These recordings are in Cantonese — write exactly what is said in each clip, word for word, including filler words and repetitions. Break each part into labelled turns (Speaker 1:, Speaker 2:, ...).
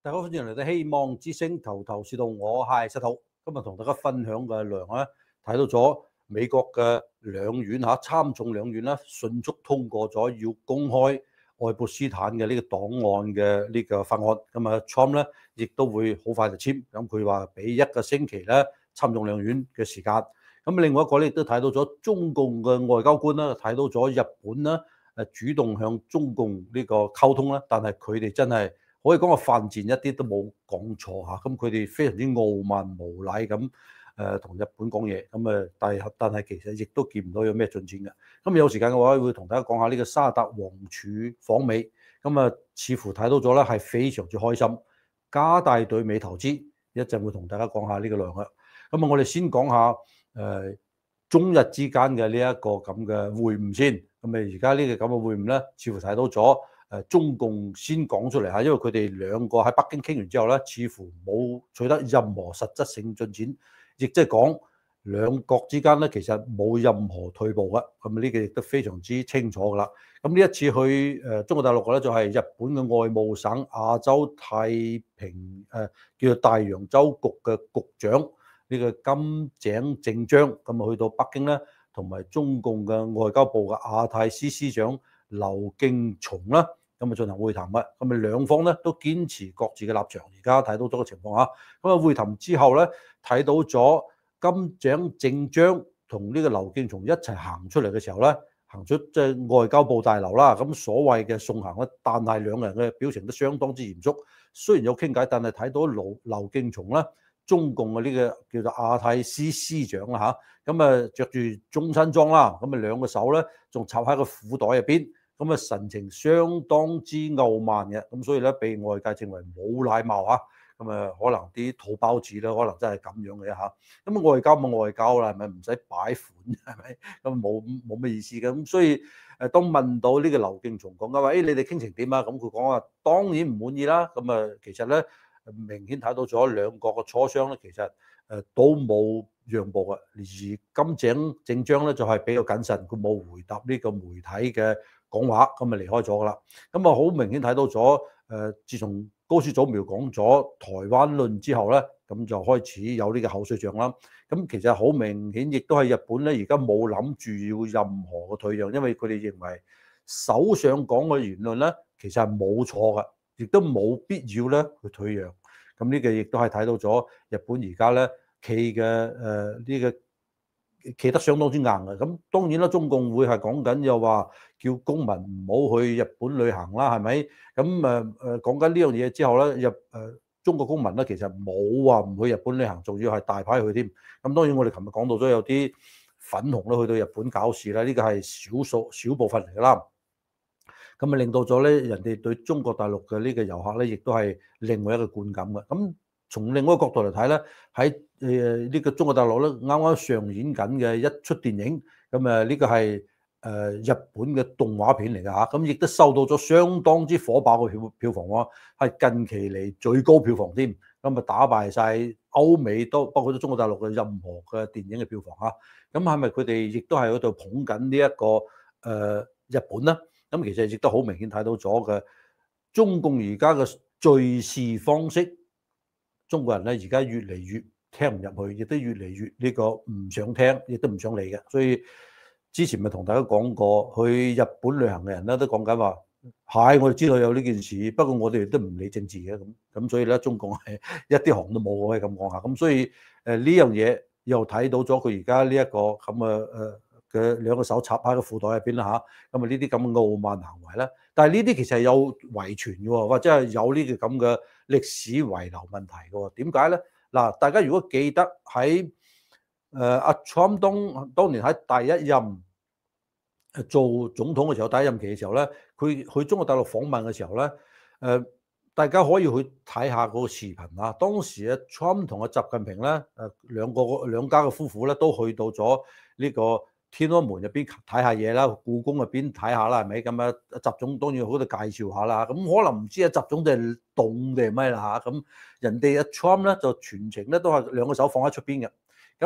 Speaker 1: 大家好，歡迎嚟到希望之星頭頭是道，我係石頭。今日同大家分享嘅內容咧，睇到咗美國嘅兩院嚇參眾兩院咧，迅速通過咗要公開愛潑斯坦嘅呢個檔案嘅呢個法案。咁啊，Trump 咧亦都會好快就簽。咁佢話俾一個星期咧參眾兩院嘅時間。咁另外一個咧亦都睇到咗中共嘅外交官啦，睇到咗日本啦誒主動向中共呢個溝通啦，但係佢哋真係可以講話犯賤一啲都冇講錯嚇，咁佢哋非常之傲慢無禮咁誒同日本講嘢，咁誒但係但係其實亦都見唔到有咩進展嘅。咁有時間嘅話，會同大家講下呢個沙特王儲訪美，咁啊似乎睇到咗咧係非常之開心，加大對美投資，一陣會同大家講下呢個內容。咁啊，我哋先講下誒、呃、中日之間嘅呢一個咁嘅會晤先。咁啊，而家呢個咁嘅會晤咧，似乎睇到咗。誒中共先講出嚟嚇，因為佢哋兩個喺北京傾完之後咧，似乎冇取得任何實質性進展，亦即係講兩國之間咧其實冇任何退步嘅，咁呢個亦都非常之清楚㗎啦。咁呢一次去誒中國大陸嘅咧，就係日本嘅外務省亞洲太平誒叫做大洋洲局嘅局長呢個金井正章，咁啊去到北京咧，同埋中共嘅外交部嘅亞太司司長劉敬松啦，咁啊進行會談嘅，咁啊兩方咧都堅持各自嘅立場。而家睇到咗個情況嚇，咁啊會談之後咧，睇到咗金井正章同呢個劉敬松一齊行出嚟嘅時候咧，行出即係外交部大樓啦。咁所謂嘅送行咧，但係兩個人嘅表情都相當之嚴肅。雖然有傾偈，但係睇到劉劉敬松咧，中共嘅呢個叫做亞太司司長啦嚇，咁啊著住中山裝啦，咁啊兩個手咧仲插喺個褲袋入邊。咁啊神情相當之傲慢嘅，咁所以咧被外界稱為冇禮貌嚇，咁啊可能啲土包子咧，可能真係咁樣嘅嚇。咁外交冇外交啦，係咪唔使擺款係咪？咁冇冇咩意思嘅。咁所以誒，當問到呢個劉敬松講嘅話，誒你哋傾成點啊？咁佢講話當然唔滿意啦。咁啊其實咧明顯睇到咗兩國嘅磋商咧，其實誒都冇讓步嘅。而金井正章咧就係比較謹慎，佢冇回答呢個媒體嘅講話，咁咪離開咗噶啦。咁啊，好明顯睇到咗誒，自從高市早苗講咗台灣論之後咧，咁就開始有呢個口水仗啦。咁其實好明顯，亦都係日本咧，而家冇諗住要任何嘅退讓，因為佢哋認為首相講嘅言論咧，其實係冇錯嘅，亦都冇必要咧去退讓。咁呢個亦都係睇到咗日本而家咧企嘅誒呢個。企得相當之硬嘅，咁當然啦，中共會係講緊又話叫公民唔好去日本旅行啦，係咪？咁誒誒講緊呢樣嘢之後咧，日誒、呃、中國公民咧其實冇話唔去日本旅行，仲要係大批去添。咁當然我哋琴日講到咗有啲粉紅咧去到日本搞事啦，呢個係少數少部分嚟㗎啦。咁啊令到咗咧人哋對中國大陸嘅呢個遊客咧，亦都係另外一個觀感嘅。咁從另外一個角度嚟睇咧，喺誒呢個中國大陸咧啱啱上演緊嘅一出電影，咁誒呢個係誒日本嘅動畫片嚟㗎嚇，咁亦都收到咗相當之火爆嘅票票房喎，係近期嚟最高票房添，咁啊打敗晒歐美都包括咗中國大陸嘅任何嘅電影嘅票房嚇，咁係咪佢哋亦都係喺度捧緊呢一個誒、呃、日本咧？咁其實亦都好明顯睇到咗嘅中共而家嘅敘事方式。中國人咧而家越嚟越聽唔入去，亦都越嚟越呢個唔想聽，亦都唔想理嘅。所以之前咪同大家講過，去日本旅行嘅人咧都講緊話，係我哋知道有呢件事，不過我哋都唔理政治嘅咁。咁所以咧，中共係一啲行都冇，可以咁講下。咁所以誒呢樣嘢又睇到咗佢而家呢一個咁嘅誒嘅兩個手插喺個褲袋入邊啦嚇。咁啊呢啲咁嘅傲慢行為咧，但係呢啲其實係有遺傳嘅喎，或者係有呢個咁嘅歷史遺留問題嘅喎。點解咧？嗱，大家如果記得喺誒阿 Trump 當當年喺第一任做總統嘅時候，第一任期嘅時候咧，佢去中國大陸訪問嘅時候咧，誒大家可以去睇下嗰個視頻啊。當時啊 Trump 同阿習近平咧，誒兩個兩家嘅夫婦咧都去到咗呢個天安門入邊睇下嘢啦，故宮入邊睇下啦，係咪咁啊？習總當然好度介紹下啦，咁可能唔知啊，習總定係凍定係咩啦嚇？咁人哋阿 Trump 咧就全程咧都係兩個手放喺出邊嘅，咁啊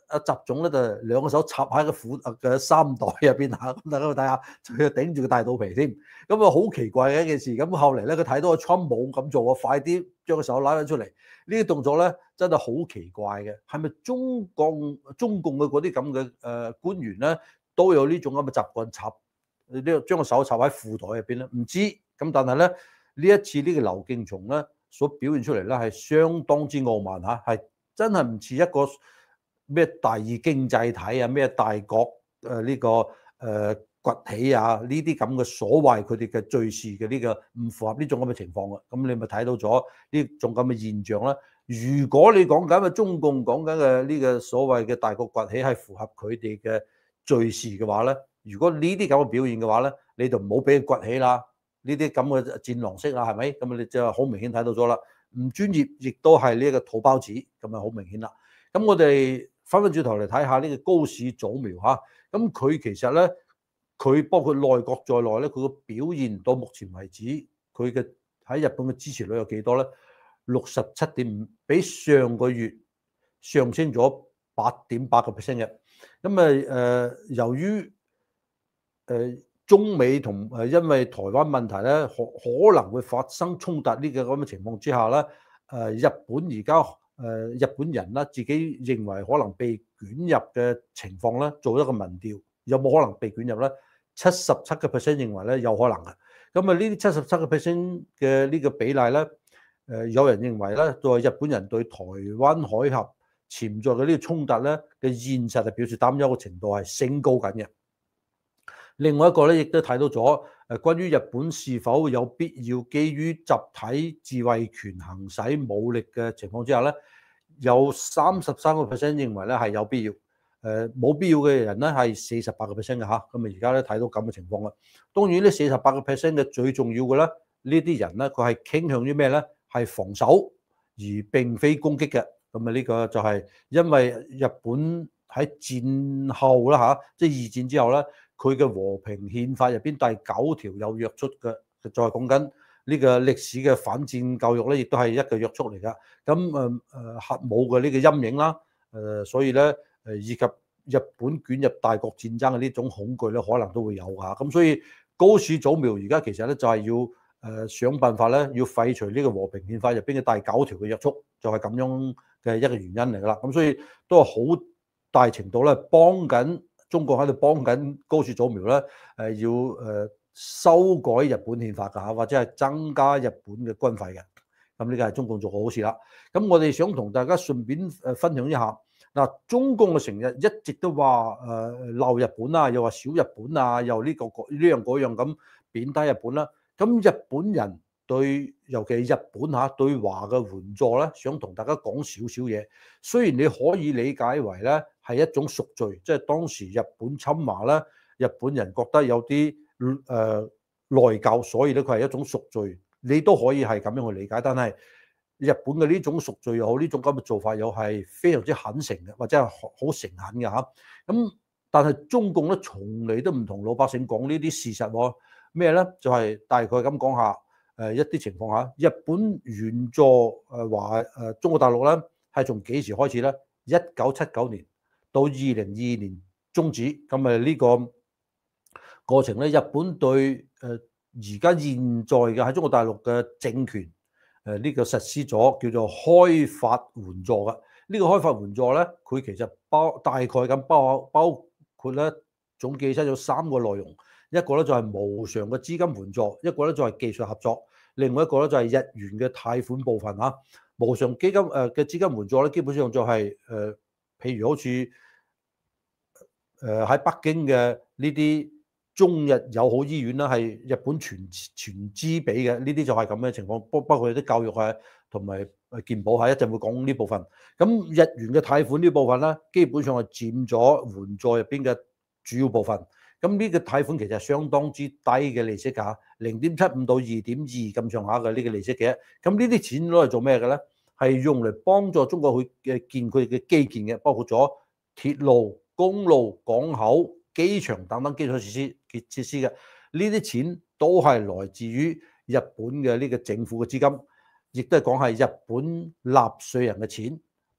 Speaker 1: 阿習總咧就兩個手插喺個褲嘅衫袋入邊嚇，咁大家去睇下，仲要頂住個大肚皮添，咁啊好奇怪嘅一件事。咁後嚟咧佢睇到個 Trump 冇咁做啊，快啲將個手拉翻出嚟。呢啲動作咧真係好奇怪嘅，係咪中共中共嘅嗰啲咁嘅誒官員咧都有呢種咁嘅習慣插呢個將個手插喺褲袋入邊咧？唔知咁，但係咧呢一次呢個劉敬松咧所表現出嚟咧係相當之傲慢嚇，係真係唔似一個咩大義經濟體啊，咩大國誒呢個誒崛起啊呢啲咁嘅所謂佢哋嘅敘事嘅呢個唔符合呢種咁嘅情況嘅，咁你咪睇到咗呢種咁嘅現象啦。如果你講緊嘅中共講緊嘅呢個所謂嘅大國崛起係符合佢哋嘅敘事嘅話咧，如果呢啲咁嘅表現嘅話咧，你就唔好俾佢崛起啦。呢啲咁嘅戰狼式啊，係咪？咁你就好明顯睇到咗啦，唔專業，亦都係呢一個土包子，咁啊好明顯啦。咁我哋翻返轉頭嚟睇下呢個高市早苗嚇，咁佢其實咧，佢包括內閣在內咧，佢個表現到目前為止，佢嘅喺日本嘅支持率有幾多咧？六十七點五，比上個月上升咗八點八個 percent 嘅。咁啊誒，由於誒、呃、中美同誒因為台灣問題咧，可可能會發生衝突呢個咁嘅情況之下咧，誒、呃、日本而家。誒、呃、日本人啦，自己認為可能被捲入嘅情況咧，做一個民調，有冇可能被捲入咧？七十七個 percent 認為咧有可能嘅。咁啊，呢啲七十七個 percent 嘅呢個比例咧，誒、呃、有人認為咧，作為日本人對台灣海峽潛在嘅呢個衝突咧嘅現實係表示擔憂嘅程度係升高緊嘅。另外一個咧，亦都睇到咗誒，關於日本是否有必要基於集體自衛權行使武力嘅情況之下咧，有三十三個 percent 認為咧係有必要，誒冇必要嘅人咧係四十八個 percent 嘅嚇。咁啊而家咧睇到咁嘅情況啦。當然呢四十八個 percent 嘅最重要嘅咧，呢啲人咧佢係傾向於咩咧？係防守而並非攻擊嘅。咁啊呢個就係因為日本喺戰後啦嚇，即係二戰之後咧。佢嘅和平憲法入邊第九條有約束嘅，就係講緊呢個歷史嘅反戰教育咧，亦都係一個約束嚟㗎。咁誒誒核武嘅呢個陰影啦，誒所以咧誒以及日本捲入大國戰爭嘅呢種恐懼咧，可能都會有㗎。咁所以高市早苗而家其實咧就係要誒想辦法咧，要廢除呢個和平憲法入邊嘅第九條嘅約束，就係咁樣嘅一個原因嚟㗎啦。咁所以都係好大程度咧幫緊。中國喺度幫緊高市早苗咧，誒要誒修改日本憲法㗎嚇，或者係增加日本嘅軍費嘅。咁呢個係中共做嘅好事啦。咁我哋想同大家順便誒分享一下，嗱，中共嘅成日一直都話誒鬧日本啊，又話小日本啊，又呢個呢樣嗰樣咁貶低日本啦。咁日本人對尤其係日本嚇對華嘅援助咧，想同大家講少少嘢。雖然你可以理解為咧，係一種贖罪，即係當時日本侵華咧，日本人覺得有啲誒、呃、內疚，所以咧佢係一種贖罪，你都可以係咁樣去理解。但係日本嘅呢種贖罪又好，呢種咁嘅做法又係非常之狠誠嘅，或者係好誠懇嘅嚇。咁但係中共咧，從嚟都唔同老百姓講呢啲事實喎。咩咧？就係、是、大概咁講下誒一啲情況下，日本援助誒華誒中國大陸咧，係從幾時開始咧？一九七九年。到二零二二年終止，咁啊呢個過程咧，日本對誒而家現在嘅喺中國大陸嘅政權誒呢個實施咗叫做開發援助嘅。呢個開發援助咧，佢其實包大概咁包包括咧總結出咗三個內容，一個咧就係無償嘅資金援助，一個咧就係技術合作，另外一個咧就係日元嘅貸款部分嚇。無償基金誒嘅資金援助咧，基本上就係誒。譬如好似誒喺北京嘅呢啲中日友好醫院啦，係日本全全資俾嘅，呢啲就係咁嘅情況。包包括啲教育啊，同埋誒健保係一陣會講呢部分。咁日元嘅貸款呢部分咧，基本上係佔咗援助入邊嘅主要部分。咁呢個貸款其實係相當之低嘅利息㗎，零點七五到二點二咁上下嘅呢個利息嘅。咁呢啲錢攞嚟做咩嘅咧？係用嚟幫助中國去嘅建佢嘅基建嘅，包括咗鐵路、公路、港口、機場等等基礎設施嘅設施嘅。呢啲錢都係來自於日本嘅呢個政府嘅資金，亦都係講係日本納稅人嘅錢。邊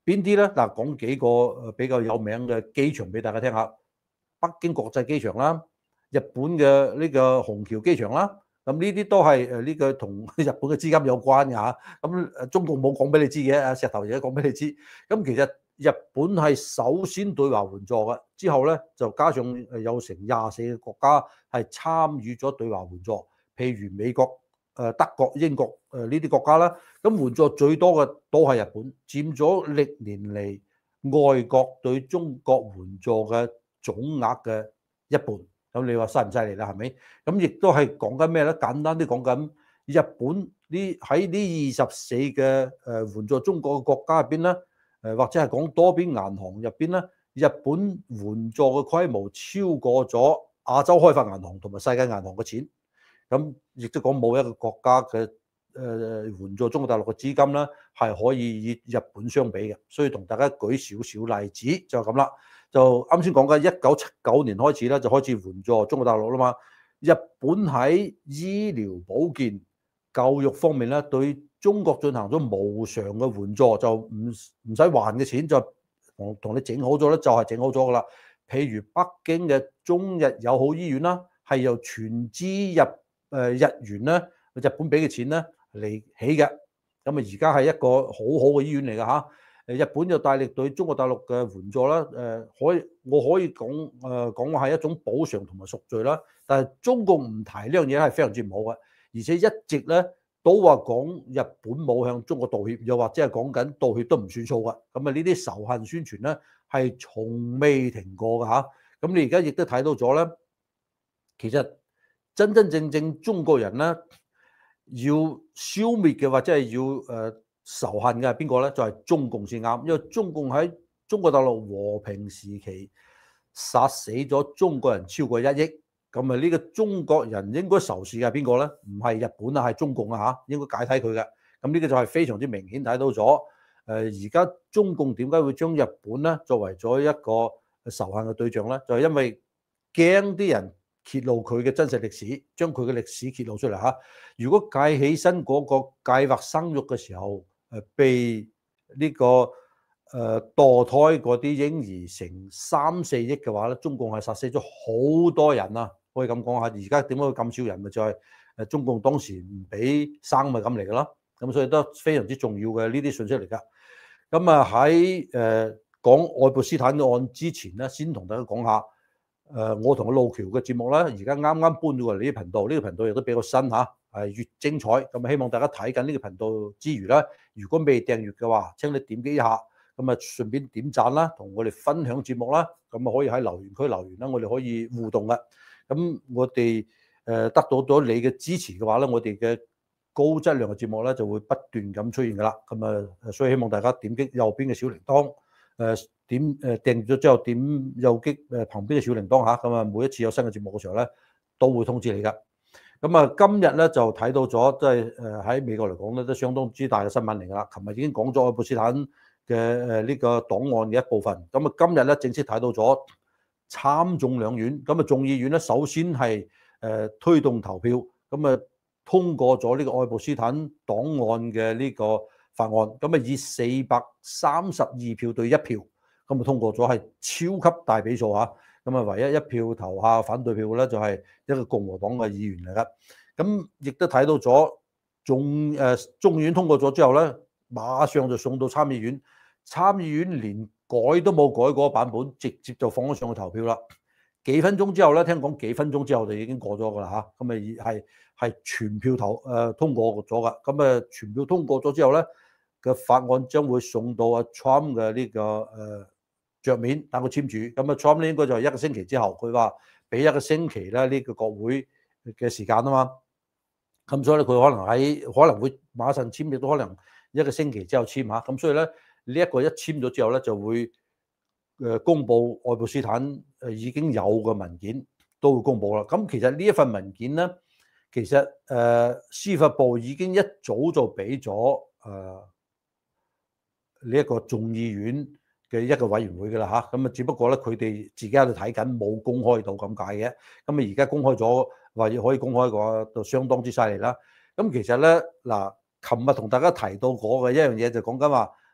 Speaker 1: 邊啲咧？嗱，講幾個誒比較有名嘅機場俾大家聽下。北京國際機場啦，日本嘅呢個虹橋機場啦，咁呢啲都係誒呢個同日本嘅資金有關嘅嚇。咁誒中共冇講俾你知嘅，石頭而家講俾你知。咁其實日本係首先對華援助嘅，之後咧就加上誒有成廿四個國家係參與咗對華援助，譬如美國、誒德國、英國誒呢啲國家啦。咁援助最多嘅都係日本，佔咗歷年嚟外國對中國援助嘅總額嘅一半。咁你話犀唔犀利啦？係咪？咁亦都係講緊咩咧？簡單啲講緊日本呢喺呢二十四嘅誒援助中國嘅國家入邊咧，誒或者係講多邊銀行入邊咧，日本援助嘅規模超過咗亞洲開發銀行同埋世界銀行嘅錢。咁亦都講冇一個國家嘅誒援助中國大陸嘅資金咧係可以與日本相比嘅。所以同大家舉少少例子就係咁啦。就啱先講緊一九七九年開始咧，就開始援助中國大陸啦嘛。日本喺醫療保健、教育方面咧，對中國進行咗無償嘅援助，就唔唔使還嘅錢就同同你整好咗咧，就係整好咗噶啦。譬如北京嘅中日友好醫院啦，係由全資日誒日元咧，日本俾嘅錢咧嚟起嘅。咁啊，而家係一個好好嘅醫院嚟㗎嚇。誒日本就大力對中國大陸嘅援助啦，誒可以我可以講誒講話係一種補償同埋贖罪啦。但係中共唔提呢樣嘢係非常之唔好嘅，而且一直咧都話講日本冇向中國道歉，又或者係講緊道歉都唔算數㗎。咁啊呢啲仇恨宣傳咧係從未停過㗎嚇。咁你而家亦都睇到咗咧，其實真真正正中國人咧要消滅嘅或者係要誒。呃仇恨嘅係邊個咧？就係中共先啱，因為中共喺中國大陸和平時期殺死咗中國人超過一億，咁啊呢個中國人應該仇視嘅係邊個咧？唔係日本啊，係中共啊嚇，應該解體佢嘅。咁呢個就係非常之明顯睇到咗。誒而家中共點解會將日本咧作為咗一個仇恨嘅對象咧？就係因為驚啲人揭露佢嘅真實歷史，將佢嘅歷史揭露出嚟嚇。如果計起身嗰個計劃生育嘅時候，誒被呢個誒墮胎嗰啲嬰兒成三四億嘅話咧，中共係殺死咗好多人啊！可以咁講下。而家點解會咁少人？咪就係誒中共當時唔俾生咪咁嚟㗎咯。咁所以都非常之重要嘅呢啲信息嚟㗎。咁啊喺誒講愛潑斯坦案之前咧，先同大家講下誒我同阿路橋嘅節目啦。而家啱啱搬咗過嚟呢個頻道，呢個頻道亦都比較新嚇。係越精彩，咁希望大家睇緊呢個頻道之餘咧，如果未訂閱嘅話，請你點擊一下，咁啊順便點讚啦，同我哋分享節目啦，咁啊可以喺留言區留言啦，我哋可以互動嘅。咁我哋誒得到咗你嘅支持嘅話咧，我哋嘅高質量嘅節目咧就會不斷咁出現噶啦。咁啊，所以希望大家點擊右邊嘅小鈴鐺，誒點誒訂閱咗之後點右擊誒旁邊嘅小鈴鐺嚇，咁啊每一次有新嘅節目嘅時候咧，都會通知你噶。咁啊，今日咧就睇到咗，即係誒喺美國嚟講咧，都相當之大嘅新聞嚟㗎啦。琴日已經講咗愛潑斯坦嘅誒呢個檔案嘅一部分。咁啊，今日咧正式睇到咗參眾兩院。咁啊，眾議院咧首先係誒推動投票，咁啊通過咗呢個愛潑斯坦檔案嘅呢個法案。咁啊以四百三十二票對一票，咁啊通過咗，係超級大比數嚇。咁啊，唯一一票投下反對票咧，就係一個共和黨嘅議員嚟㗎。咁亦都睇到咗眾誒眾議院通過咗之後咧，馬上就送到參議院，參議院連改都冇改嗰個版本，直接就放咗上去投票啦。幾分鐘之後咧，聽講幾分鐘之後就已經過咗㗎啦嚇。咁啊係係全票投誒、呃、通過咗㗎。咁啊全票通過咗之後咧，個法案將會送到阿 Trump 嘅呢、這個誒。呃桌面等佢簽署，咁啊 Trump 咧應該就係一個星期之後，佢話俾一個星期咧呢個國會嘅時間啊嘛，咁所以咧佢可能喺可能會馬上簽，亦都可能一個星期之後簽嚇，咁所以咧呢一個一簽咗之後咧就會誒公佈愛潑斯坦誒已經有嘅文件都會公佈啦。咁其實呢一份文件咧，其實誒司法部已經一早就俾咗誒呢一個眾議院嘅一個委員會㗎啦嚇，咁啊只不過咧佢哋自己喺度睇緊，冇公開到咁解嘅。咁啊而家公開咗，話要可以公開嘅話，就相當之犀利啦。咁其實咧嗱，琴日同大家提到過嘅一樣嘢就講緊話，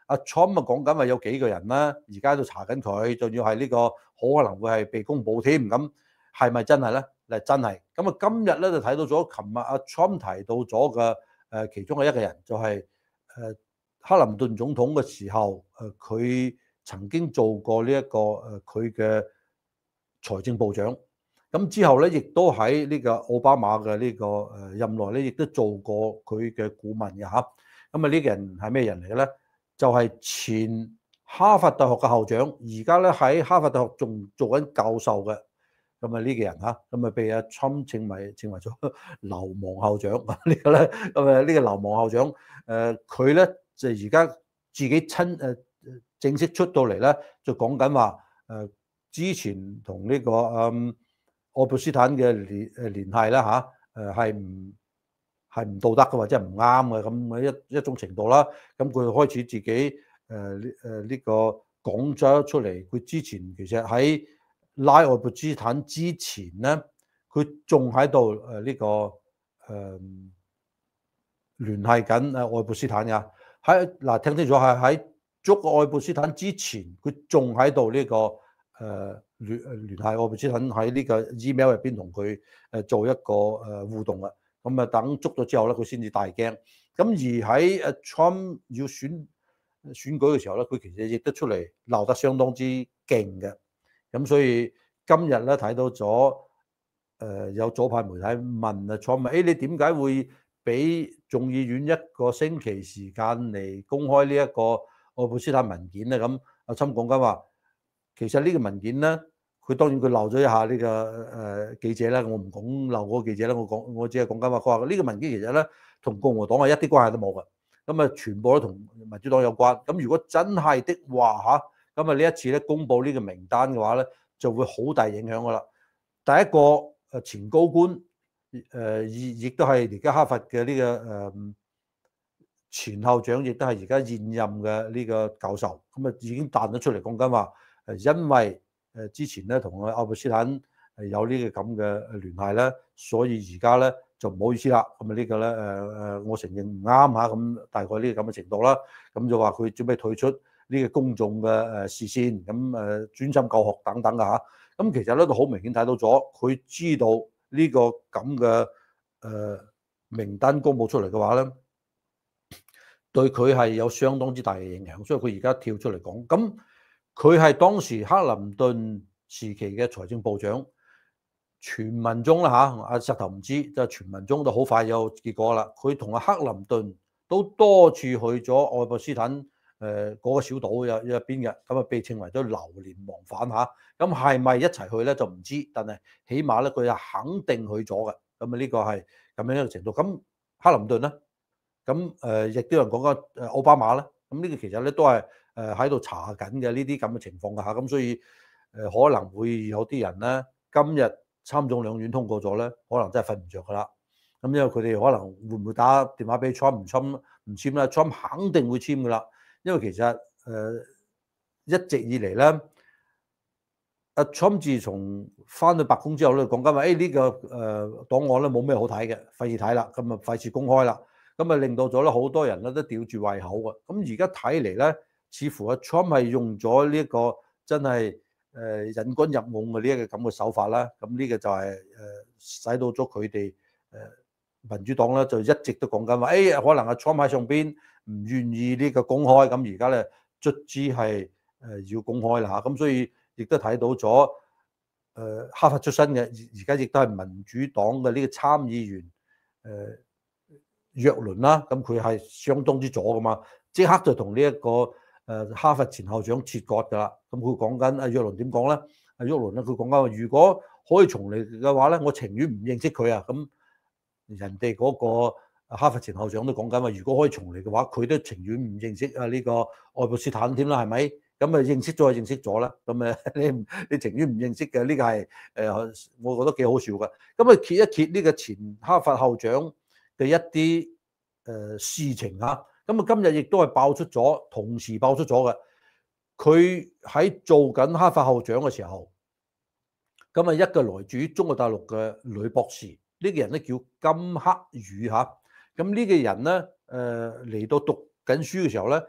Speaker 1: 阿 Trump 啊講緊話有幾個人啦，而家都查緊佢，仲要係呢個好可能會係被公佈添。咁係咪真係咧？嗱，真係。咁啊，今日咧就睇到咗，琴日阿 Trump 提到咗嘅誒其中嘅一個人，就係誒克林頓總統嘅時候，誒佢曾經做過呢一個誒佢嘅財政部長。咁之後咧，亦都喺呢個奧巴馬嘅呢個誒任內咧，亦都做過佢嘅顧問嘅嚇。咁啊，呢個人係咩人嚟嘅咧？就係前哈佛大學嘅校長，而家咧喺哈佛大學仲做緊教授嘅。咁啊，呢個人嚇，咁啊被阿 Trump 稱為稱為咗流亡校長。呢個咧，咁啊呢個流亡校長，誒佢咧就而家自己親誒正式出到嚟咧，就講緊話誒之前同呢個嗯愛潑斯坦嘅聯誒聯繫啦嚇，誒係唔係唔道德嘅，或者係唔啱嘅咁嘅一一種程度啦。咁佢開始自己誒誒呢個講咗出嚟。佢之前其實喺拉愛潑斯坦之前咧，佢仲喺度誒呢個誒、呃、聯繫緊誒愛潑斯坦㗎。喺嗱聽清楚，係喺捉愛潑斯坦之前，佢仲喺度呢個誒。呃聯誒聯繫愛潑斯坦喺呢個 email 入邊同佢誒做一個誒互動啊，咁啊等捉咗之後咧，佢先至大驚。咁而喺誒 Trump 要選選舉嘅時候咧，佢其實亦都出嚟鬧得相當之勁嘅。咁所以今日咧睇到咗誒有左派媒體問啊 Trump，誒你點解會俾眾議院一個星期時間嚟公開呢一個愛潑斯坦文件咧？咁阿 Trump 講緊話。其實呢個文件咧，佢當然佢鬧咗一下呢個誒記者啦，我唔講鬧嗰個記者啦，我講我只係講緊話，佢話呢個文件其實咧同共和黨係一啲關係都冇嘅，咁啊全部都同民主黨有關。咁如果真係的話嚇，咁啊呢一次咧公佈呢個名單嘅話咧，就會好大影響噶啦。第一個誒前高官誒亦亦都係而家哈佛嘅呢個誒前校長，亦都係而家現任嘅呢個教授，咁啊已經彈咗出嚟講緊話。誒，因為誒之前咧同愛潑斯坦係有呢個咁嘅聯繫咧，所以而家咧就唔好意思啦。咁啊呢個咧誒誒，我承認唔啱嚇，咁大概呢個咁嘅程度啦。咁就話佢準備退出呢個公眾嘅誒視線，咁誒專心教學等等嘅嚇。咁其實咧都好明顯睇到咗，佢知道呢個咁嘅誒名單公佈出嚟嘅話咧，對佢係有相當之大嘅影響，所以佢而家跳出嚟講咁。佢係當時克林頓時期嘅財政部長，傳聞中啦嚇，阿石頭唔知，就傳聞中都好快有結果啦。佢同阿克林頓都多次去咗愛潑斯坦誒嗰個小島入入邊嘅，咁啊被稱為咗流連忘返嚇。咁係咪一齊去咧就唔知，但係起碼咧佢係肯定去咗嘅。咁啊呢個係咁樣一個程度。咁克林頓咧，咁誒亦都有人講緊誒奧巴馬咧。咁呢個其實咧都係。誒喺度查緊嘅呢啲咁嘅情況㗎嚇，咁所以誒可能會有啲人咧，今日參眾兩院通過咗咧，可能真係瞓唔着㗎啦。咁因為佢哋可能會唔會打電話俾 Trump 唔簽唔簽咧 ？Trump 肯定會簽㗎啦，因為其實誒、呃、一直以嚟咧，阿 Trump 自從翻到白宮之後咧，講緊話誒呢個誒檔案咧冇咩好睇嘅，費事睇啦，咁啊費事公開啦，咁啊令到咗咧好多人咧都吊住胃口㗎。咁而家睇嚟咧，似乎阿 Trump 係用咗呢一個真係誒引君入甕嘅呢一個咁嘅手法啦，咁呢個就係誒使到咗佢哋誒民主黨咧就一直都講緊話，誒可能阿 Trump 喺上邊唔願意呢個公開，咁而家咧卒之係誒要公開啦嚇，咁所以亦都睇到咗誒哈佛出身嘅，而家亦都係民主黨嘅呢個參議員誒約倫啦，咁佢係相當之左噶嘛，即刻就同呢一個誒哈佛前校長切割㗎啦，咁佢講緊阿約倫點講咧？阿約倫咧佢講緊話，如果可以重嚟嘅話咧，我情願唔認識佢啊！咁人哋嗰個哈佛前校長都講緊話，如果可以重嚟嘅話，佢都情願唔認識啊呢個愛潑斯坦添啦，係咪？咁啊認識咗就認識咗啦，咁啊你你情願唔認識嘅呢個係誒，我覺得幾好笑㗎。咁啊揭一揭呢個前哈佛校長嘅一啲誒事情嚇。咁啊，今日亦都係爆出咗，同時爆出咗嘅。佢喺做緊哈佛校長嘅時候，咁啊一個來自於中國大陸嘅女博士，呢、這個人咧叫金克宇嚇。咁呢個人咧誒嚟到讀緊書嘅時候咧，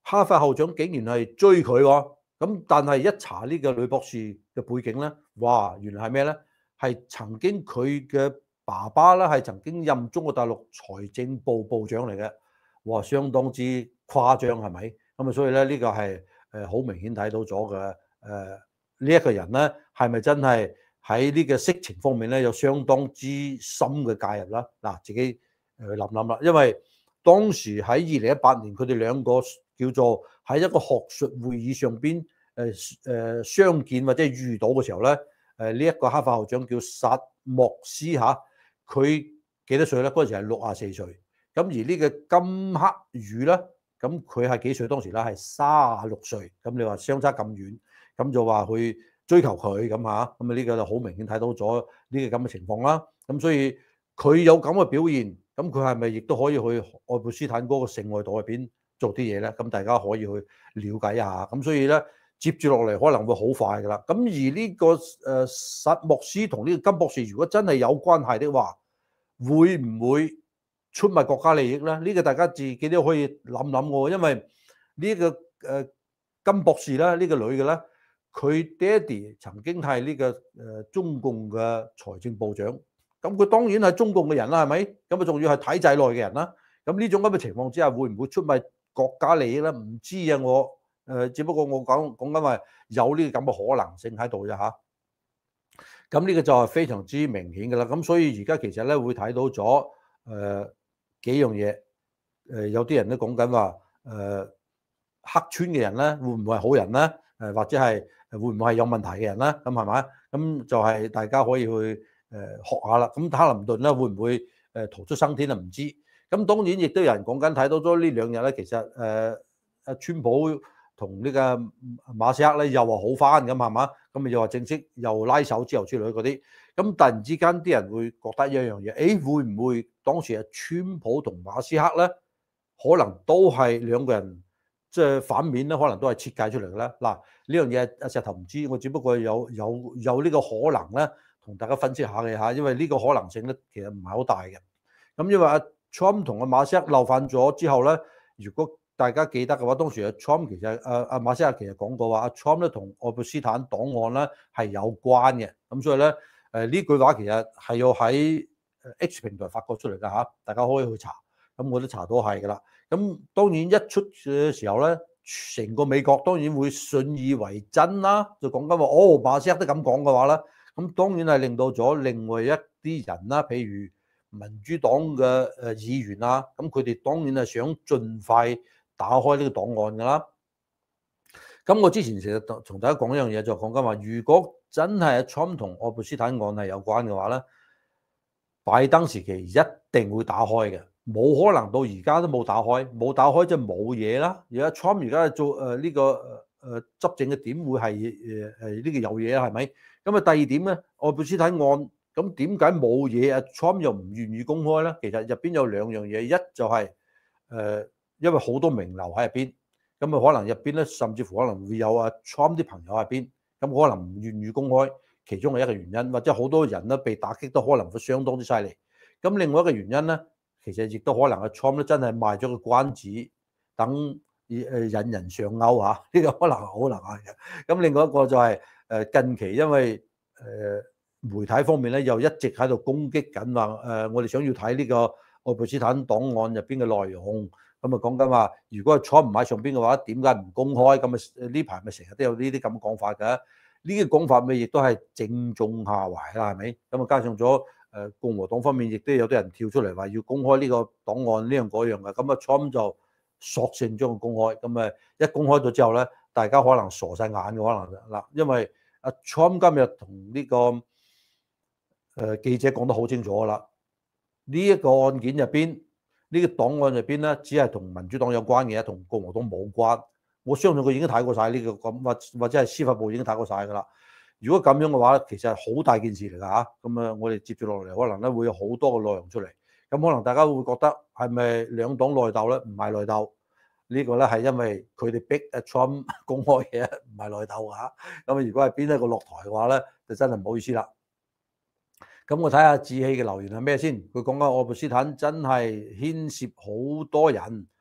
Speaker 1: 哈佛校長竟然係追佢喎。咁但係一查呢個女博士嘅背景咧，哇，原來係咩咧？係曾經佢嘅爸爸啦，係曾經任中國大陸財政部部長嚟嘅，哇，相當之誇張係咪？咁啊，所以咧呢個係誒好明顯睇到咗嘅誒呢一個人咧，係咪真係喺呢個色情方面咧有相當之深嘅介入啦？嗱，自己誒諗諗啦，因為當時喺二零一八年，佢哋兩個叫做喺一個學術會議上邊誒誒相見或者遇到嘅時候咧，誒呢一個哈佛校長叫薩莫斯嚇，佢幾多歲咧？嗰陣時係六十四歲。咁而呢個金克宇咧，咁佢係幾歲當時咧？係三十六歲。咁你話相差咁遠，咁就話去追求佢咁嚇，咁啊呢個就好明顯睇到咗呢個咁嘅情況啦。咁所以佢有咁嘅表現，咁佢係咪亦都可以去愛潑斯坦嗰個性愛島入邊做啲嘢咧？咁大家可以去了解一下。咁所以咧，接住落嚟可能會好快噶啦。咁而呢個誒薩莫斯同呢個金博士，如果真係有關係的話，會唔會出賣國家利益咧？呢個大家自己都可以諗諗喎。因為呢個誒金博士咧，呢個女嘅咧，佢爹哋曾經係呢個誒中共嘅財政部長。咁佢當然係中共嘅人啦，係咪？咁啊，仲要係體制內嘅人啦。咁呢種咁嘅情況之下，會唔會出賣國家利益咧？唔知啊，我誒，只不過我講講緊話有呢個咁嘅可能性喺度啫嚇。咁呢個就係非常之明顯嘅啦。咁所以而家其實咧會睇到咗誒、呃、幾樣嘢。誒、呃、有啲人都講緊話誒黑川嘅人咧，會唔會係好人咧？誒或者係會唔會係有問題嘅人咧？咁係咪？咁就係大家可以去。誒學下啦，咁克林頓咧會唔會誒逃出生天啊？唔知。咁當然亦都有人講緊睇到咗呢兩日咧，其實誒阿川普同呢個馬斯克咧又話好翻咁係嘛？咁又話正式又拉手之後之類嗰啲。咁突然之間啲人會覺得一樣嘢，誒會唔會當時阿川普同馬斯克咧，可能都係兩個人即係反面咧，可能都係設計出嚟嘅咧？嗱，呢樣嘢阿石頭唔知，我只不過有有有呢個可能咧。同大家分析下嘅嚇，因為呢個可能性咧其實唔係好大嘅。咁因為阿 Trump 同阿馬斯克鬧翻咗之後咧，如果大家記得嘅話，當時阿 Trump 其實阿阿馬斯克其實講過話，阿 Trump 咧同愛潑斯坦檔案咧係有關嘅。咁所以咧誒呢句話其實係要喺 X 平台發覺出嚟㗎嚇，大家可以去查。咁我都查到係㗎啦。咁當然一出嘅時候咧，成個美國當然會信以為真啦，就講緊話哦馬斯克都咁講嘅話咧。咁當然係令到咗另外一啲人啦，譬如民主黨嘅誒議員啊，咁佢哋當然係想盡快打開呢個檔案㗎啦。咁我之前其實同大家講一樣嘢，就講緊話，如果真係 Trump 同愛潑斯坦案係有關嘅話咧，拜登時期一定會打開嘅，冇可能到而家都冇打開，冇打開即係冇嘢啦。而家 Trump 而家做誒呢個誒誒執政嘅點會係誒誒呢個有嘢啦，係咪？咁啊第二點咧，愛潑斯坦案咁點解冇嘢啊 Trump 又唔願意公開咧？其實入邊有兩樣嘢，一就係、是、誒、呃、因為好多名流喺入邊，咁啊可能入邊咧甚至乎可能會有啊 Trump 啲朋友喺邊，咁可能唔願意公開。其中係一個原因，或者好多人咧被打擊都可能會相當之犀利。咁另外一個原因咧，其實亦都可能阿 Trump 咧真係賣咗個關子，等誒引人上鈎嚇，呢個可能可能係嘅。咁另外一個就係誒近期因為誒媒體方面咧又一直喺度攻擊緊話誒，我哋想要睇呢個愛潑斯坦檔案入邊嘅內容，咁啊講緊話，如果 Trump 唔喺上邊嘅話，點解唔公開？咁啊呢排咪成日都有呢啲咁嘅講法嘅。呢個講法咪亦都係正中下懷啦，係咪？咁啊加上咗誒共和黨方面，亦都有啲人跳出嚟話要公開呢個檔案呢樣嗰樣嘅，咁啊 Trump 就索性將佢公開，咁啊一公開咗之後咧，大家可能傻晒眼嘅可能嗱，因為阿 Trump 今日同呢個誒記者講得好清楚啦，呢一個案件入邊，呢個檔案入邊咧，只係同民主黨有關嘅，同共和黨冇關。我相信佢已經睇過晒呢個咁，或或者係司法部已經睇過晒㗎啦。如果咁樣嘅話，其實係好大件事嚟㗎嚇。咁啊，我哋接住落嚟，可能咧會有好多個內容出嚟。咁可能大家會覺得係咪兩黨內鬥咧？唔係內鬥，呢個咧係因為佢哋逼阿 Trump 公開嘅，唔係內鬥嚇。咁啊，如果係邊一個落台嘅話咧，就真係唔好意思啦。咁我睇下志氣嘅留言係咩先？佢講緊愛潑斯坦真係牽涉好多人。誒、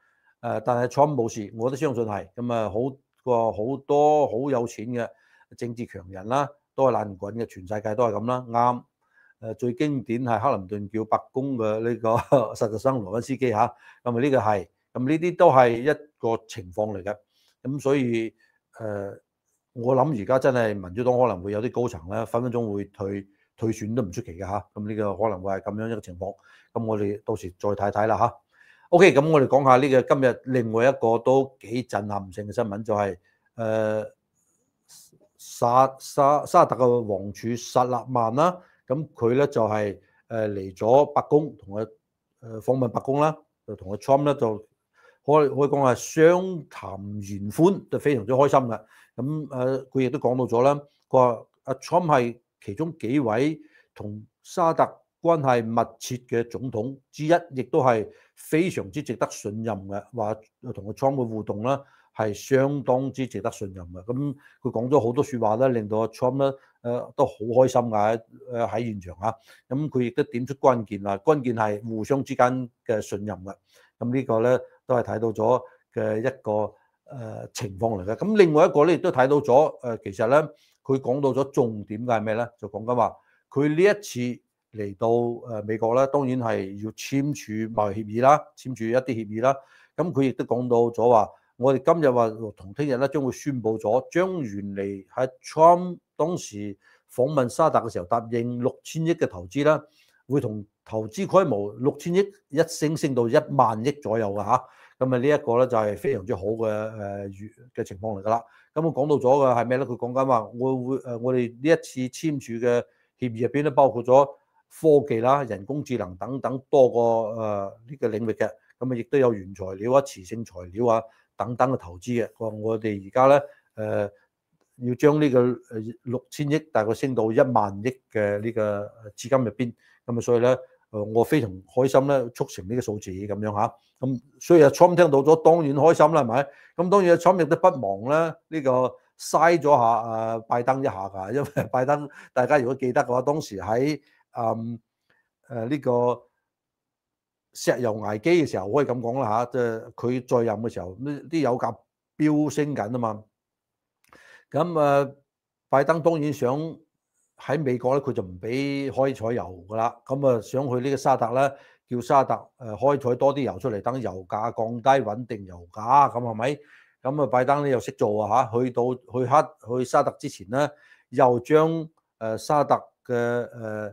Speaker 1: 誒，但係 Trump 冇事，我都相信係咁啊。好個好多好有錢嘅政治強人啦，都係爛滾嘅，全世界都係咁啦。啱誒，最經典係克林頓叫白宮嘅呢個實習生羅賓斯基嚇，咁啊呢個係咁呢啲都係一個情況嚟嘅。咁所以誒、呃，我諗而家真係民主黨可能會有啲高層咧，分分鐘會退退選都唔出奇嘅嚇。咁呢個可能會係咁樣一個情況。咁我哋到時再睇睇啦嚇。O.K. 咁我哋講下呢個今日另外一個都幾震撼性嘅新聞，就係、是、誒、呃、沙沙沙特嘅王儲薩勒曼啦。咁佢咧就係誒嚟咗白宮，同佢誒訪問白宮啦，就同佢 Trump 咧就可以可以講係相談言歡，就非常之開心嘅。咁誒佢亦都講到咗啦，佢話阿 Trump 係其中幾位同沙特關係密切嘅總統之一，亦都係非常之值得信任嘅。話同個 Trump 嘅互動啦，係相當之值得信任嘅。咁佢講咗好多説話咧，令到阿 Trump 咧誒都好開心㗎。誒喺現場啊，咁佢亦都點出關鍵啦，關鍵係互相之間嘅信任嘅。咁呢個咧都係睇到咗嘅一個誒、呃、情況嚟嘅。咁另外一個咧亦都睇到咗誒、呃，其實咧佢講到咗重點嘅係咩咧？就講緊話佢呢一次嚟到誒美國咧，當然係要簽署貿易協議啦，簽署一啲協議啦。咁佢亦都講到咗話，我哋今日話同聽日咧將會宣布咗，將原嚟喺 Trump 當時訪問沙特嘅時候答應六千億嘅投資啦，會同投資規模六千億一升升到一萬億左右嘅嚇。咁啊呢一個咧就係非常之好嘅誒嘅情況嚟㗎啦。咁我講到咗嘅係咩咧？佢講緊話，我會誒我哋呢一次簽署嘅協議入邊咧，包括咗科技啦、人工智能等等多個誒呢個領域嘅。咁啊亦都有原材料啊、磁性材料啊等等嘅投資嘅。我我哋而家咧誒要將呢個誒六千億大概升到一萬億嘅呢個資金入邊。咁啊所以咧誒我非常開心咧，促成呢個數字咁樣嚇。咁所以阿 Trump 聽到咗當然開心啦，係咪？咁當然阿 Trump 亦都不忘咧呢個嘥咗下誒拜登一下㗎，因為拜登大家如果記得嘅話，當時喺誒誒呢個石油危機嘅時候，可以咁講啦嚇，即係佢在任嘅時候，呢啲油價飆升緊啊嘛。咁誒，拜登當然想喺美國咧，佢就唔俾開採油噶啦。咁啊，想去呢個沙特咧，叫沙特誒開採多啲油出嚟，等油價降低，穩定油價。咁係咪？咁啊，拜登咧又識做啊嚇，去到去黑去沙特之前咧，又將誒沙特嘅誒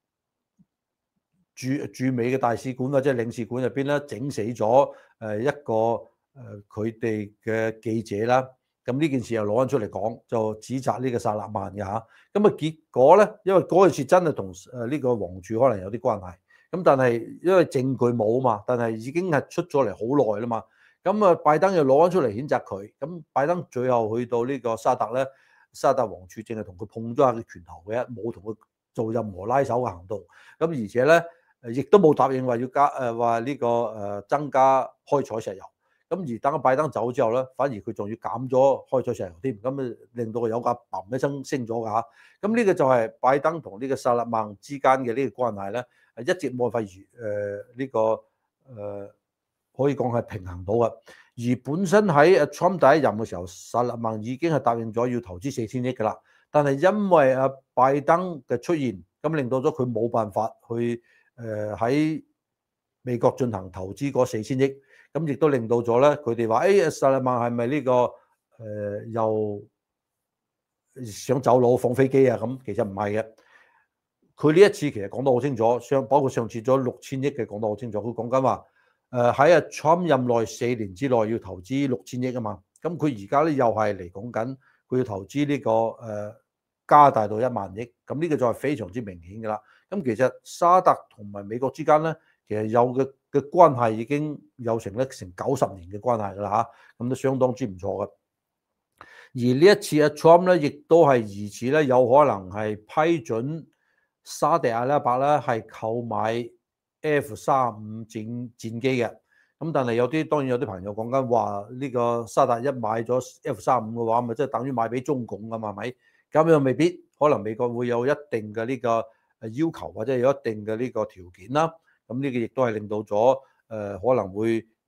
Speaker 1: 駐駐美嘅大使館或者領事館入邊咧，整死咗誒一個誒佢哋嘅記者啦。咁呢件事又攞翻出嚟講，就指責呢個薩勒曼嘅嚇。咁啊結果咧，因為嗰件事真係同誒呢個王儲可能有啲關係。咁但係因為證據冇啊嘛，但係已經係出咗嚟好耐啦嘛。咁啊拜登又攞翻出嚟譴責佢。咁拜登最後去到呢個沙特咧，沙特王儲淨係同佢碰咗下佢拳頭嘅，冇同佢做任何拉手嘅行動。咁而且咧誒亦都冇答應話要加誒話呢個誒增加開採石油。咁而等拜登走之後咧，反而佢仲要減咗開採石油添，咁啊令到個油價砰一聲升咗㗎嚇。咁呢個就係拜登同呢個薩勒曼之間嘅呢個關係咧，係一直冇法如誒呢個誒、呃、可以講係平衡到嘅。而本身喺 Trump 第一任嘅時候，薩勒曼已經係答應咗要投資四千億㗎啦。但係因為阿拜登嘅出現，咁令到咗佢冇辦法去誒喺、呃、美國進行投資嗰四千億。咁亦都令到咗咧，佢哋話：誒薩勒曼係咪呢個誒、呃、又想走佬放飛機啊？咁其實唔係嘅。佢呢一次其實講得好清楚，上包括上次咗六千億嘅講得好清楚。佢講緊話誒喺阿 Trump 任內四年之內要投資六千億啊嘛。咁佢而家咧又係嚟講緊佢要投資呢、這個誒、呃、加大到一萬億。咁呢個就係非常之明顯㗎啦。咁其實沙特同埋美國之間咧，其實有嘅嘅關係已經有成咧成九十年嘅關係㗎啦嚇，咁都相當之唔錯嘅。而呢一次阿 Trump 咧，亦都係疑似咧有可能係批准沙地阿拉伯咧係購買 F 三五戰戰機嘅。咁但係有啲當然有啲朋友講緊話呢個沙特一買咗 F 三五嘅話，咪即係等於買俾中共㗎嘛，係咪？咁又未必，可能美國會有一定嘅呢個誒要求或者有一定嘅呢個條件啦。咁呢個亦都係令到咗誒可能會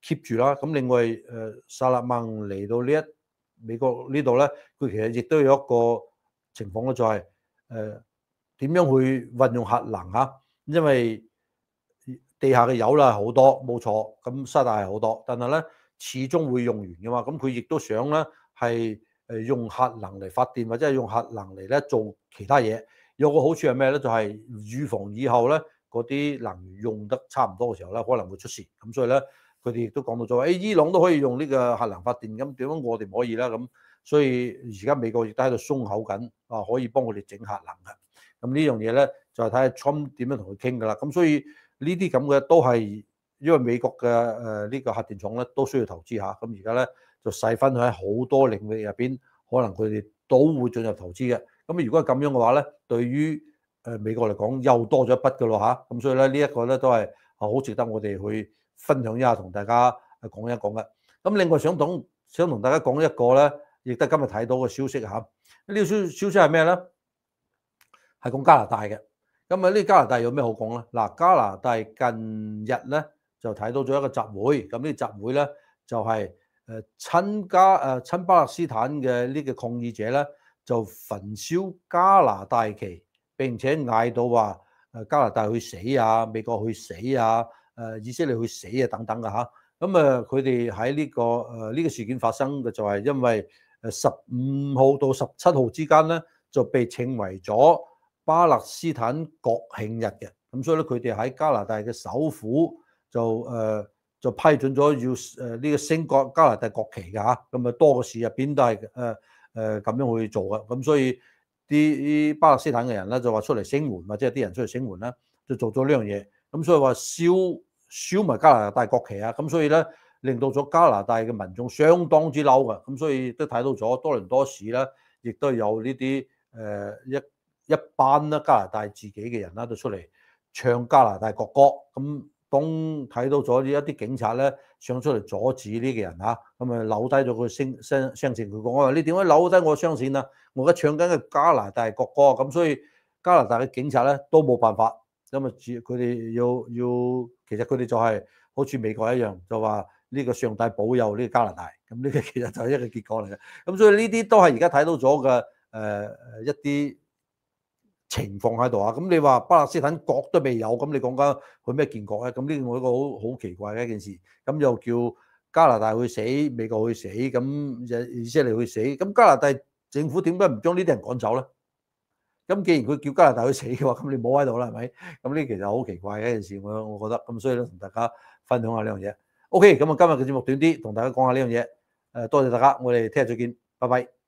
Speaker 1: keep 住啦。咁另外誒薩勒曼嚟到呢一美國呢度咧，佢其實亦都有一個情況咧，就係誒點樣去運用核能嚇，因為地下嘅油啦好多冇錯，咁沙特係好多，但係咧始終會用完嘅嘛。咁佢亦都想咧係誒用核能嚟發電，或者係用核能嚟咧做其他嘢。有個好處係咩咧？就係、是、預防以後咧嗰啲能源用得差唔多嘅時候咧，可能會出事。咁所以咧，佢哋亦都講到咗，誒、哎、伊朗都可以用呢個核能發電，咁點解我哋唔可以咧？咁所以而家美國亦都喺度鬆口緊，啊可以幫佢哋整核能嘅。咁呢樣嘢咧就係睇下 Trump 點樣同佢傾㗎啦。咁所以呢啲咁嘅都係因為美國嘅誒呢個核電廠咧都需要投資下。咁而家咧就細分喺好多領域入邊，可能佢哋都會進入投資嘅。咁如果係咁樣嘅話咧，對於誒美國嚟講又多咗一筆㗎咯嚇。咁所以咧呢一個咧都係好值得我哋去分享一下，同大家講一講嘅。咁另外想同想同大家講一個咧，亦都今日睇到嘅消息嚇。呢個消消息係咩咧？係講加拿大嘅。咁啊呢加拿大有咩好講咧？嗱，加拿大近日咧就睇到咗一個集會，咁呢集會咧就係誒親加誒親巴勒斯坦嘅呢個抗議者咧就焚燒加拿大旗，並且嗌到話誒加拿大去死啊，美國去死啊，誒以色列去死啊等等嘅嚇。咁啊佢哋喺呢個誒呢個事件發生嘅就係因為誒十五號到十七號之間咧就被稱為咗巴勒斯坦國慶日嘅。咁所以咧佢哋喺加拿大嘅首府就誒、呃、就批准咗要誒呢個升國加拿大國旗嘅嚇。咁啊多個市入邊都係誒誒咁樣去做嘅。咁所以啲巴勒斯坦嘅人咧就話出嚟聲援，或者係啲人出嚟聲援啦，就做咗呢樣嘢。咁所以話燒燒埋加拿大國旗啊。咁所以咧令到咗加拿大嘅民眾相當之嬲嘅。咁所以都睇到咗多倫多市咧，亦都有呢啲誒一。一班啦加拿大自己嘅人啦都出嚟唱加拿大國歌，咁當睇到咗一啲警察咧上出嚟阻止呢個人嚇，咁啊扭低咗佢聲聲聲線，佢講我話你點解扭低我雙線啊？我而家唱緊嘅加拿大國歌，咁所以加拿大嘅警察咧都冇辦法，咁啊佢哋要要其實佢哋就係好似美國一樣，就話呢個上帝保佑呢個加拿大，咁呢個其實就係一個結果嚟嘅。咁所以呢啲都係而家睇到咗嘅誒一啲情況喺度啊。咁你話巴勒斯坦國都未有，咁你講緊佢咩建國咧？咁呢個一個好好奇怪嘅一件事。咁又叫加拿大去死，美國去死，咁以色列去死。咁加拿大政府點解唔將呢啲人趕走咧？咁既然佢叫加拿大去死嘅話，咁你冇喺度啦，係咪？咁呢其實好奇怪嘅一件事，我我覺得。咁所以咧，同大家分享下呢樣嘢。OK，咁啊今日嘅節目短啲，同大家講下呢樣嘢。誒，多謝大家，我哋聽日再見，拜拜。